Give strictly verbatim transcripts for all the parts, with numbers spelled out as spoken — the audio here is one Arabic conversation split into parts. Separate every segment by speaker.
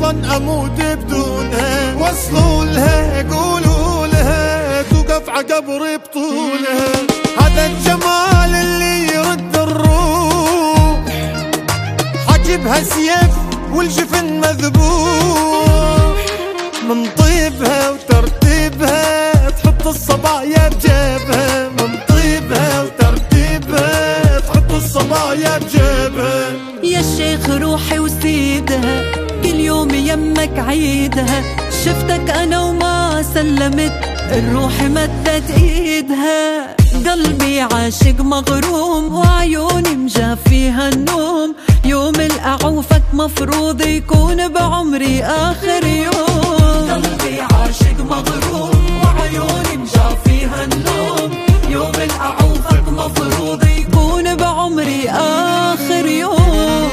Speaker 1: شلون اموت بدونها. وصلوا لها قولوا لها توقف عقبر بطولها. هذا الجمال اللي يرد الروح، حاجبها سيف والجفن مذبوح. من طيبها وترتيبها تحط الصبايا بجيبها. من طيبها وترتيبها تحط الصبايا بجيبها.
Speaker 2: يا الشيخ روحي وسيدها كل يوم يمك عيدها. شفتك انا وما سلمت الروح مدت ايدها. قلبي عاشق مغروم وعيوني مجافيها النوم. يوم الاعوفك مفروض يكون بعمري اخر يوم. قلبي عاشق مغروم وعيوني مجافيها النوم. يوم الاعوفك مفروض يكون بعمري اخر يوم.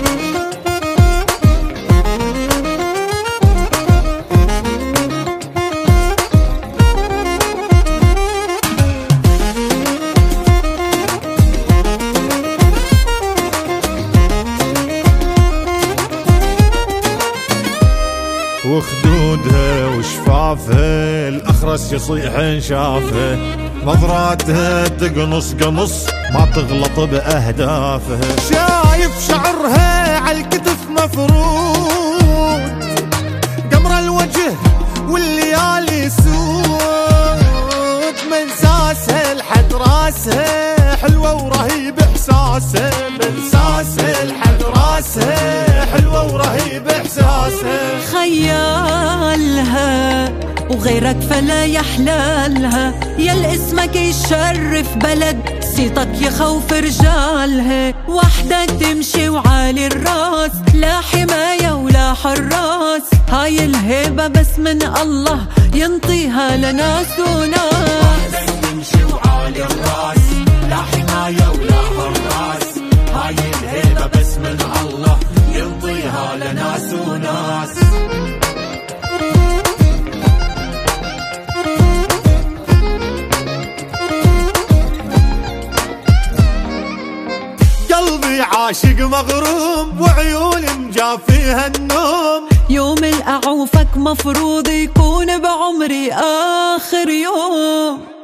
Speaker 1: وخدودها وشفافها الاخرس يصيح ان شافها. نظراتها تقنص قمص ما تغلط باهدافها. شايف شعرها عالكتف مفروض، قمر الوجه والليالي سود. من ساسها لحد راسها حلوه ورهيب احساسها. من ساسها لحد راسها حلوه ورهيب احساسها.
Speaker 2: خيالها وغيرك فلا يحلالها. يا الاسمك يشرف بلد صيتك يخوف رجالها. وحدك تمشي وعالي الراس لا حماية ولا حراس. هاي الهيبة بس من الله ينطيها لناس وناس.
Speaker 3: وحدك تمشي وعالي الراس لا حماية ولا حراس. هاي الهيبة بس من الله ينطيها لناس وناس.
Speaker 1: قلبي عاشق مغروم وعيوني مجافيها النوم.
Speaker 2: يوم الأعوفك مفروض يكون بعمري آخر يوم.